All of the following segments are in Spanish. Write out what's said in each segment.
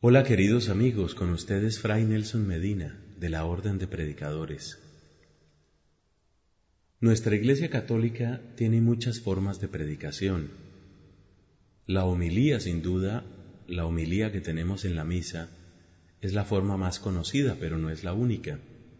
Hola queridos amigos, con ustedes Fray Nelson Medina, de la Orden de Predicadores. Nuestra Iglesia Católica tiene muchas formas de predicación. La homilía, sin duda, la homilía que tenemos en la misa, es la forma más conocida, pero no es la única.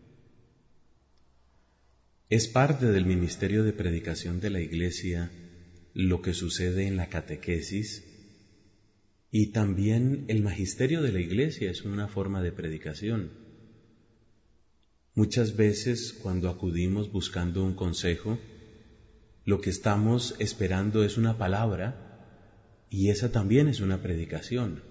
Es parte del ministerio de predicación de la Iglesia lo que sucede en la catequesis, y también el magisterio de la Iglesia es una forma de predicación. Muchas veces cuando acudimos buscando un consejo, lo que estamos esperando es una palabra y esa también es una predicación.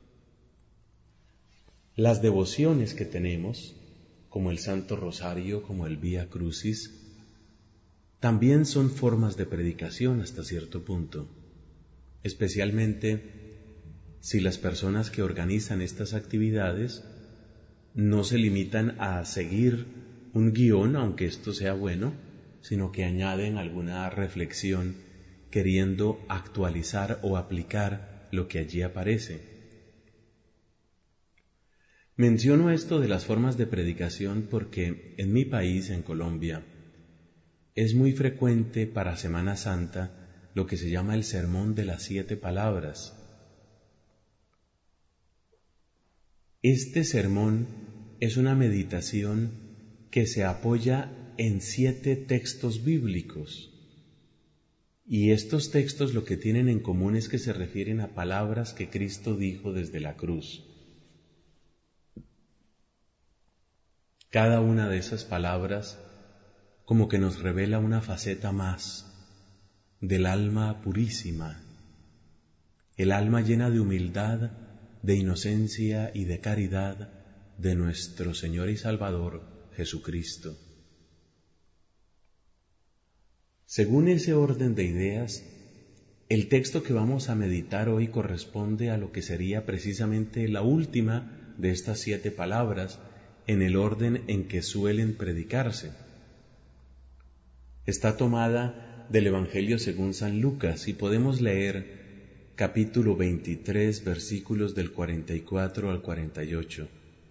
Las devociones que tenemos, como el Santo Rosario, como el Vía Crucis, también son formas de predicación hasta cierto punto, especialmente si las personas que organizan estas actividades no se limitan a seguir un guión, aunque esto sea bueno, sino que añaden alguna reflexión queriendo actualizar o aplicar lo que allí aparece. Menciono esto de las formas de predicación porque en mi país, en Colombia, es muy frecuente para Semana Santa lo que se llama el Sermón de las 7 Palabras. Este sermón es una meditación que se apoya en 7 textos bíblicos. Y estos textos lo que tienen en común es que se refieren a palabras que Cristo dijo desde la cruz. Cada una de esas palabras como que nos revela una faceta más del alma purísima, el alma llena de humildad, de inocencia y de caridad de nuestro Señor y Salvador Jesucristo. Según ese orden de ideas, el texto que vamos a meditar hoy corresponde a lo que sería precisamente la última de estas 7 palabras en el orden en que suelen predicarse. Está tomada del Evangelio según San Lucas y podemos leer capítulo 23, versículos del 44 al 48.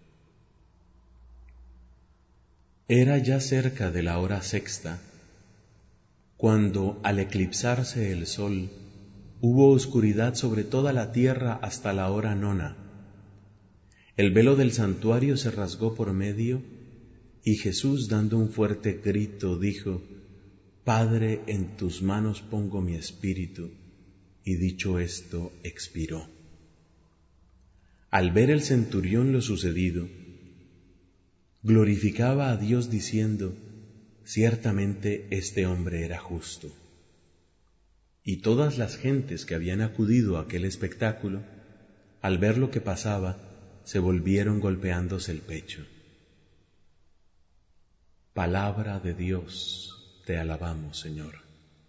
Era ya cerca de la hora sexta, cuando al eclipsarse el sol, hubo oscuridad sobre toda la tierra hasta la hora 9. El velo del santuario se rasgó por medio, y Jesús, dando un fuerte grito, dijo: Padre, en tus manos pongo mi espíritu. Y dicho esto, expiró. Al ver el centurión lo sucedido, glorificaba a Dios diciendo: ciertamente este hombre era justo. Y todas las gentes que habían acudido a aquel espectáculo, al ver lo que pasaba, se volvieron golpeándose el pecho. Palabra de Dios, te alabamos, Señor.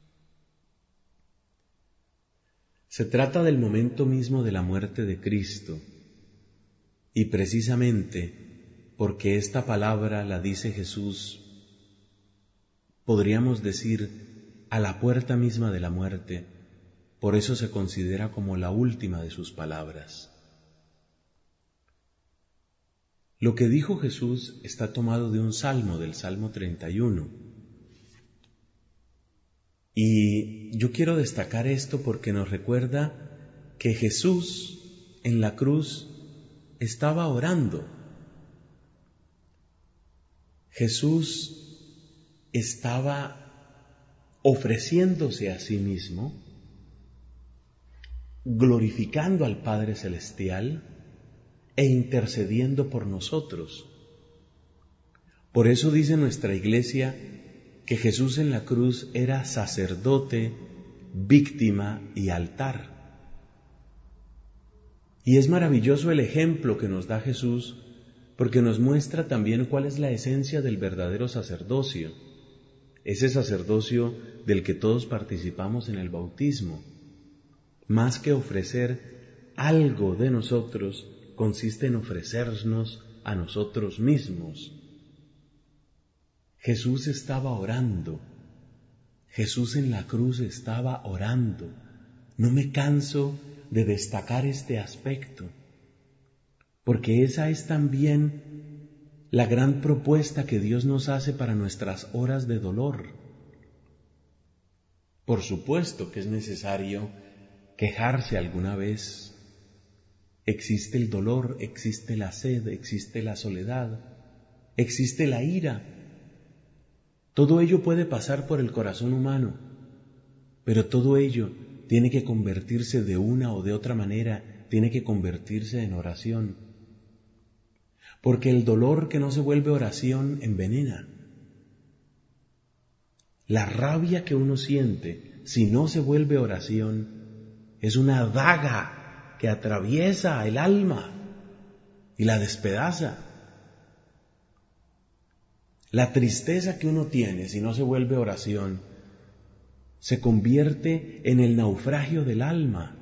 Se trata del momento mismo de la muerte de Cristo, y precisamente porque esta palabra la dice Jesús, podríamos decir, a la puerta misma de la muerte, por eso se considera como la última de sus palabras. Lo que dijo Jesús está tomado de un salmo, del Salmo 31. Y yo quiero destacar esto porque nos recuerda que Jesús en la cruz estaba orando. Jesús estaba ofreciéndose a sí mismo, glorificando al Padre Celestial e intercediendo por nosotros. Por eso dice nuestra Iglesia que Jesús en la cruz era sacerdote, víctima y altar. Y es maravilloso el ejemplo que nos da Jesús, porque nos muestra también cuál es la esencia del verdadero sacerdocio, ese sacerdocio del que todos participamos en el bautismo. Más que ofrecer algo de nosotros, consiste en ofrecernos a nosotros mismos. Jesús estaba orando, Jesús en la cruz estaba orando. No me canso de destacar este aspecto. porque esa es también la gran propuesta que Dios nos hace para nuestras horas de dolor. Por supuesto que es necesario quejarse alguna vez. Existe el dolor, existe la sed, existe la soledad, existe la ira. Todo ello puede pasar por el corazón humano, pero todo ello tiene que convertirse de una o de otra manera, tiene que convertirse en oración. Porque el dolor que no se vuelve oración envenena. La rabia que uno siente, si no se vuelve oración, es una daga que atraviesa el alma y la despedaza. La tristeza que uno tiene, si no se vuelve oración, se convierte en el naufragio del alma.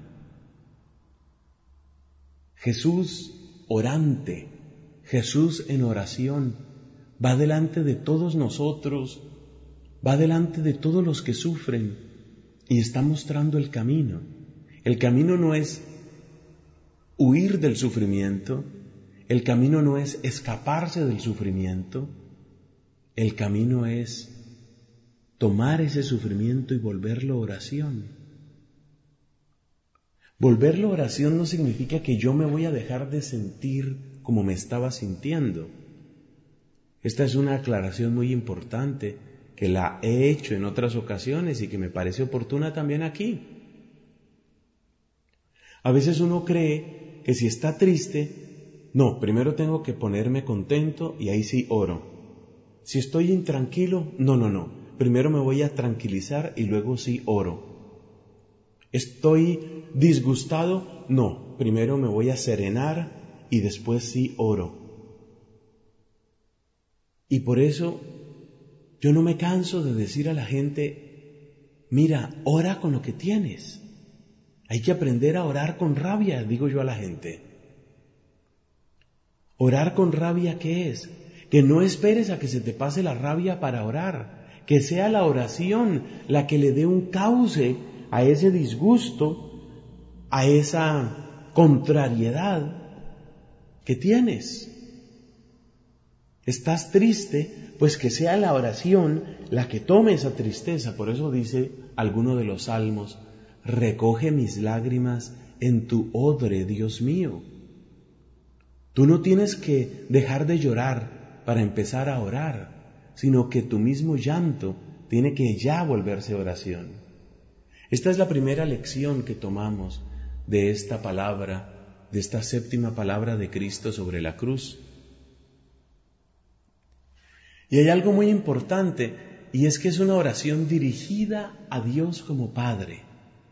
Jesús orante, Jesús en oración, va delante de todos nosotros, va delante de todos los que sufren y está mostrando el camino. El camino no es huir del sufrimiento, el camino no es escaparse del sufrimiento, el camino es tomar ese sufrimiento y volverlo oración. Volverlo oración no significa que yo me voy a dejar de sentir como me estaba sintiendo. Esta es una aclaración muy importante que la he hecho en otras ocasiones y que me parece oportuna también aquí. A veces uno cree que si está triste, no, primero tengo que ponerme contento y ahí sí oro. Si estoy intranquilo, no, primero me voy a tranquilizar y luego sí oro. ¿Estoy disgustado? No, primero me voy a serenar y después sí oro. Y por eso yo no me canso de decir a la gente, mira, ora con lo que tienes. Hay que aprender a orar con rabia, digo yo a la gente. ¿Orar con rabia qué es? Que no esperes a que se te pase la rabia para orar, que sea la oración la que le dé un cauce a ese disgusto, a esa contrariedad que tienes. ¿Estás triste? Pues que sea la oración la que tome esa tristeza. Por eso dice alguno de los salmos, recoge mis lágrimas en tu odre, Dios mío. Tú no tienes que dejar de llorar para empezar a orar, sino que tu mismo llanto tiene que ya volverse oración. Esta es la primera lección que tomamos de esta palabra, de esta séptima palabra de Cristo sobre la cruz. Y hay algo muy importante, y es que es una oración dirigida a Dios como Padre.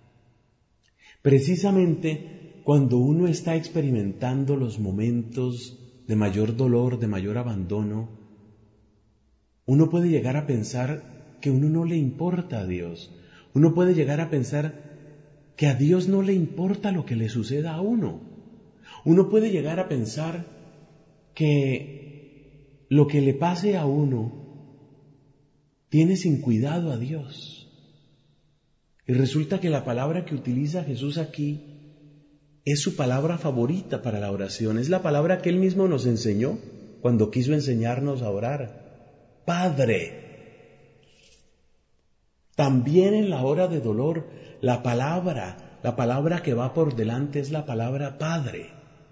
Precisamente cuando uno está experimentando los momentos de mayor dolor, de mayor abandono, uno puede llegar a pensar que uno no le importa a Dios. Uno puede llegar a pensar que a Dios no le importa lo que le suceda a uno. Uno puede llegar a pensar que lo que le pase a uno tiene sin cuidado a Dios. Y resulta que la palabra que utiliza Jesús aquí es su palabra favorita para la oración. Es la palabra que Él mismo nos enseñó cuando quiso enseñarnos a orar. Padre. También en la hora de dolor, la palabra que va por delante es la palabra Padre.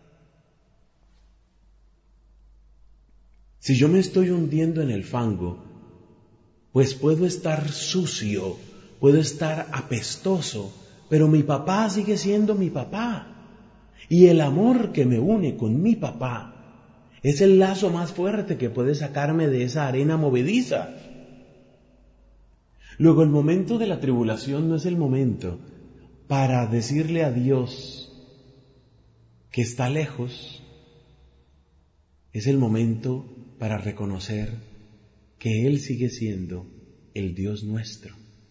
Si yo me estoy hundiendo en el fango, pues puedo estar sucio, puedo estar apestoso, pero mi papá sigue siendo mi papá. Y el amor que me une con mi papá es el lazo más fuerte que puede sacarme de esa arena movediza. Luego, el momento de la tribulación no es el momento para decirle a Dios que está lejos, es el momento para reconocer que Él sigue siendo el Dios nuestro.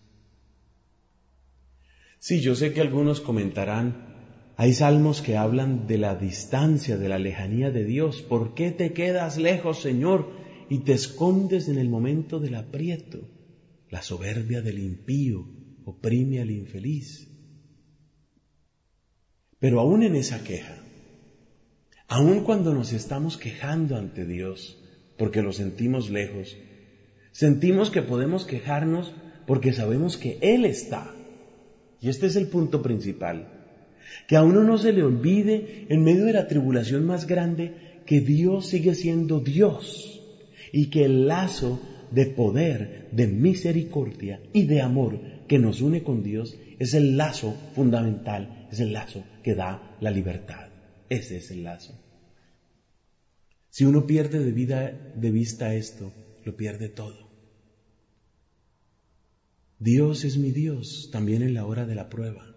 Sí, yo sé que algunos comentarán, hay salmos que hablan de la distancia, de la lejanía de Dios. ¿Por qué te quedas lejos, Señor, y te escondes en el momento del aprieto? La soberbia del impío oprime al infeliz. Pero aún en esa queja, Aun cuando nos estamos quejando ante Dios porque lo sentimos lejos, sentimos que podemos quejarnos porque sabemos que Él está. Y este es el punto principal. Que a uno no se le olvide, en medio de la tribulación más grande, que Dios sigue siendo Dios y que el lazo de poder, de misericordia y de amor que nos une con Dios es el lazo fundamental, es el lazo que da la libertad. Ese es el lazo. Si uno pierde de vista esto, lo pierde todo. Dios es mi Dios también en la hora de la prueba.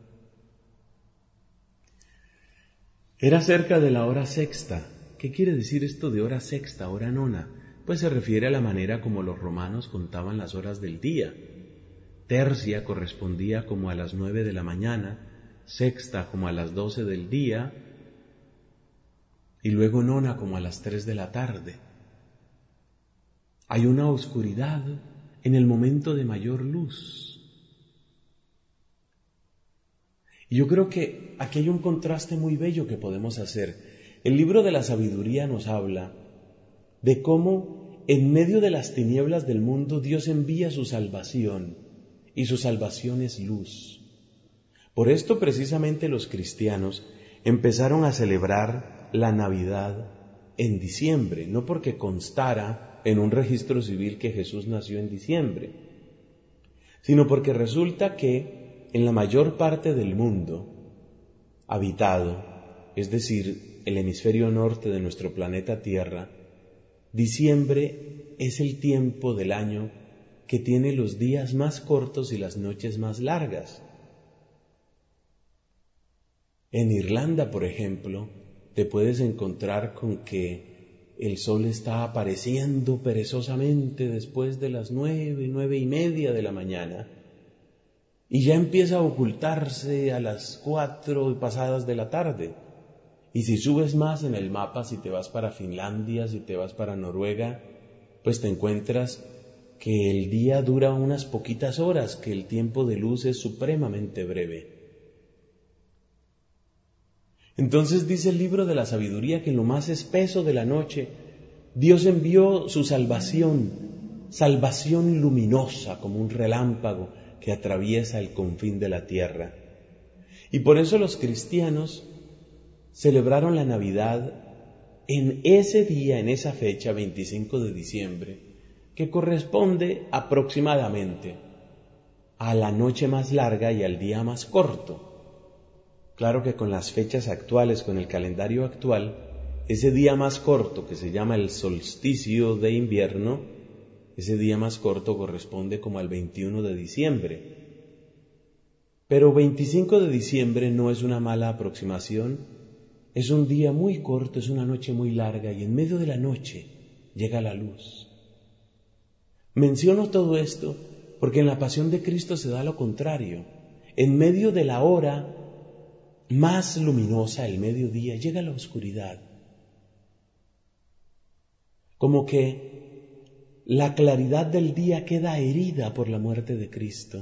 Era cerca de la hora sexta. ¿Qué quiere decir esto de hora sexta, hora nona? Pues se refiere a la manera como los romanos contaban las horas del día. Tercia correspondía como a las 9 de la mañana, sexta como a las 12 del día y luego nona como a las 3 de la tarde. Hay una oscuridad en el momento de mayor luz. Y yo creo que aquí hay un contraste muy bello que podemos hacer. El libro de la sabiduría nos habla de cómo en medio de las tinieblas del mundo Dios envía su salvación, y su salvación es luz. Por esto precisamente los cristianos empezaron a celebrar la Navidad en diciembre, no porque constara en un registro civil que Jesús nació en diciembre, sino porque resulta que en la mayor parte del mundo habitado, es decir, el hemisferio norte de nuestro planeta Tierra, diciembre es el tiempo del año que tiene los días más cortos y las noches más largas. En Irlanda, por ejemplo, te puedes encontrar con que el sol está apareciendo perezosamente después de las 9:30 de la mañana y ya empieza a ocultarse a las 4 pasadas de la tarde. Y si subes más en el mapa, si te vas para Finlandia, si te vas para Noruega, pues te encuentras que el día dura unas poquitas horas, que el tiempo de luz es supremamente breve. Entonces dice el libro de la sabiduría que en lo más espeso de la noche Dios envió su salvación luminosa como un relámpago que atraviesa el confín de la tierra. Y por eso los cristianos celebraron la Navidad en ese día, en esa fecha, 25 de diciembre, que corresponde aproximadamente a la noche más larga y al día más corto. Claro que con las fechas actuales, con el calendario actual, ese día más corto, que se llama el solsticio de invierno, ese día más corto corresponde como al 21 de diciembre. Pero 25 de diciembre no es una mala aproximación, es un día muy corto, es una noche muy larga y en medio de la noche llega la luz. Menciono todo esto porque en la pasión de Cristo se da lo contrario. En medio de la hora más luminosa, el mediodía, llega la oscuridad. Como que la claridad del día queda herida por la muerte de Cristo,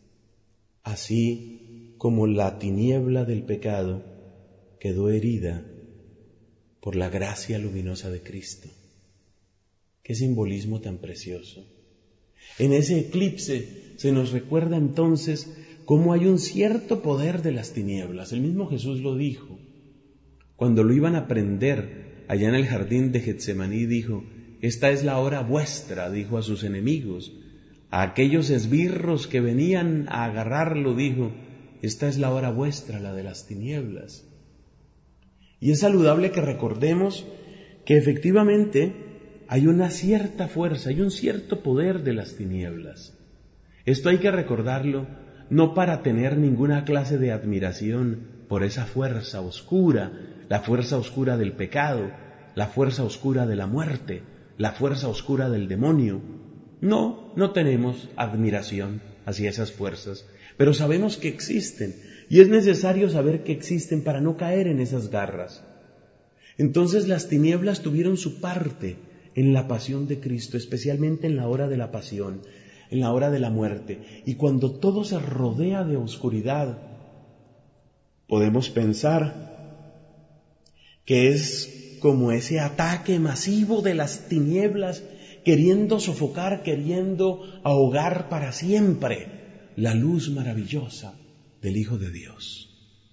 así como la tiniebla del pecado quedó herida por la gracia luminosa de Cristo. Qué simbolismo tan precioso. En ese eclipse se nos recuerda entonces cómo hay un cierto poder de las tinieblas. El mismo Jesús lo dijo. Cuando lo iban a prender allá en el jardín de Getsemaní, dijo: esta es la hora vuestra, dijo a sus enemigos. A aquellos esbirros que venían a agarrarlo, dijo: esta es la hora vuestra, la de las tinieblas. Y es saludable que recordemos que efectivamente hay una cierta fuerza, hay un cierto poder de las tinieblas. Esto hay que recordarlo no para tener ninguna clase de admiración por esa fuerza oscura, la fuerza oscura del pecado, la fuerza oscura de la muerte, la fuerza oscura del demonio. No tenemos admiración hacia esas fuerzas, pero sabemos que existen y es necesario saber que existen para no caer en esas garras. Entonces las tinieblas tuvieron su parte en la pasión de Cristo, especialmente en la hora de la pasión, en la hora de la muerte. Y cuando todo se rodea de oscuridad, podemos pensar que es como ese ataque masivo de las tinieblas, queriendo sofocar, queriendo ahogar para siempre la luz maravillosa del Hijo de Dios.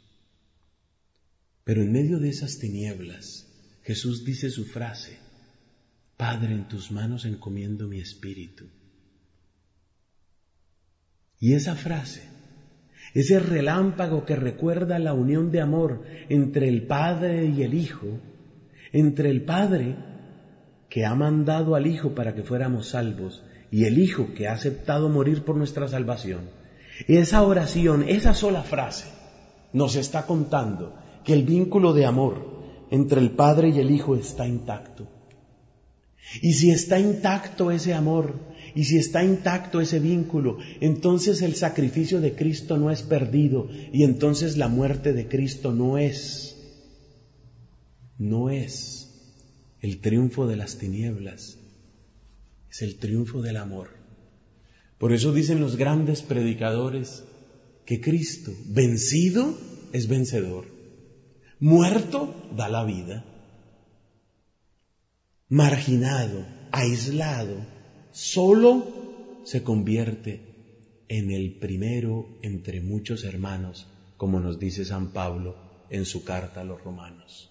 Pero en medio de esas tinieblas, Jesús dice su frase: Padre, en tus manos encomiendo mi espíritu. Y esa frase, ese relámpago que recuerda la unión de amor entre el Padre y el Hijo, entre el Padre que ha mandado al Hijo para que fuéramos salvos y el Hijo que ha aceptado morir por nuestra salvación, esa oración, esa sola frase nos está contando que el vínculo de amor entre el Padre y el Hijo está intacto. Y si está intacto ese amor, y si está intacto ese vínculo, entonces el sacrificio de Cristo no es perdido, y entonces la muerte de Cristo no es el triunfo de las tinieblas, es el triunfo del amor. Por eso dicen los grandes predicadores que Cristo, vencido, es vencedor, muerto, da la vida, marginado, aislado, solo se convierte en el primero entre muchos hermanos, como nos dice San Pablo en su carta a los romanos.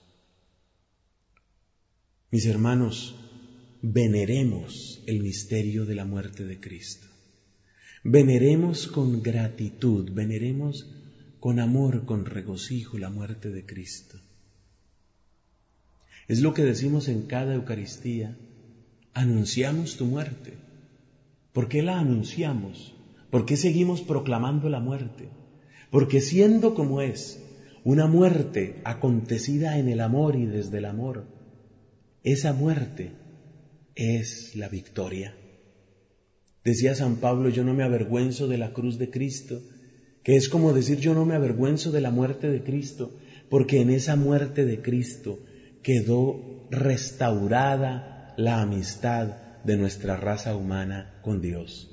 Mis hermanos, veneremos el misterio de la muerte de Cristo. Veneremos con gratitud, veneremos con amor, con regocijo la muerte de Cristo. Es lo que decimos en cada Eucaristía: anunciamos tu muerte. ¿Por qué la anunciamos? ¿Por qué seguimos proclamando la muerte? Porque siendo como es una muerte acontecida en el amor y desde el amor, esa muerte es la victoria. Decía San Pablo: yo no me avergüenzo de la cruz de Cristo, que es como decir: yo no me avergüenzo de la muerte de Cristo, porque en esa muerte de Cristo quedó restaurada la amistad de nuestra raza humana con Dios.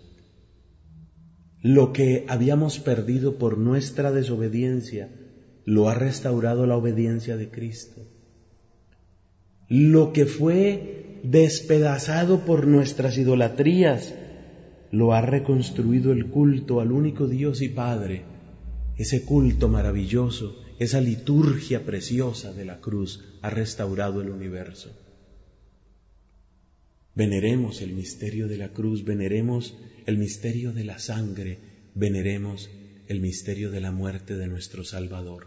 Lo que habíamos perdido por nuestra desobediencia, lo ha restaurado la obediencia de Cristo. Lo que fue despedazado por nuestras idolatrías, lo ha reconstruido el culto al único Dios y Padre, ese culto maravilloso, esa liturgia preciosa de la cruz ha restaurado el universo. Veneremos el misterio de la cruz, veneremos el misterio de la sangre, veneremos el misterio de la muerte de nuestro Salvador.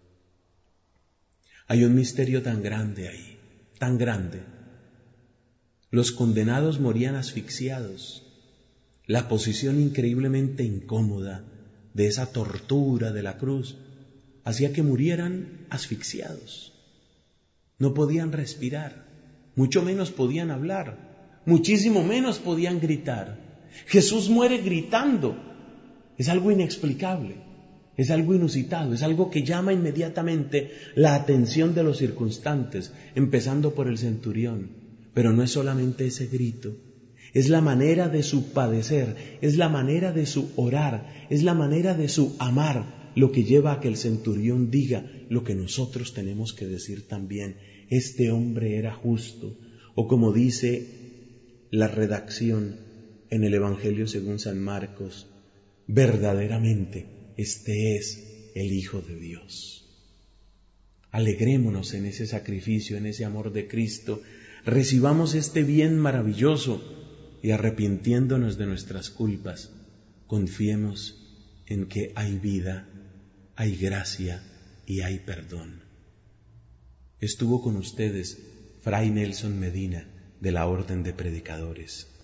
Hay un misterio tan grande ahí, tan grande. Los condenados morían asfixiados. La posición increíblemente incómoda de esa tortura de la cruz hacía que murieran asfixiados. No podían respirar, mucho menos podían hablar, muchísimo menos podían gritar. Jesús muere gritando. Es algo inexplicable, es algo inusitado, es algo que llama inmediatamente la atención de los circunstantes, empezando por el centurión. Pero no es solamente ese grito, es la manera de su padecer, es la manera de su orar, es la manera de su amar, lo que lleva a que el centurión diga lo que nosotros tenemos que decir también: este hombre era justo. O como dice la redacción en el Evangelio según San Marcos: verdaderamente este es el Hijo de Dios. Alegrémonos en ese sacrificio, en ese amor de Cristo, recibamos este bien maravilloso y arrepintiéndonos de nuestras culpas, confiemos en que hay vida, hay gracia y hay perdón. Estuvo con ustedes Fray Nelson Medina, de la Orden de Predicadores.